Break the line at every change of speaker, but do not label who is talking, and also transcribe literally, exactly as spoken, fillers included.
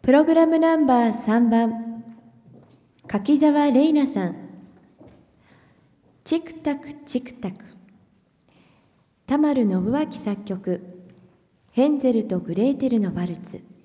プログラムナンバーさんばん、柿澤玲奈さん。チクタクチクタク。田丸信明作曲、ヘンゼルとグレーテルのワルツ。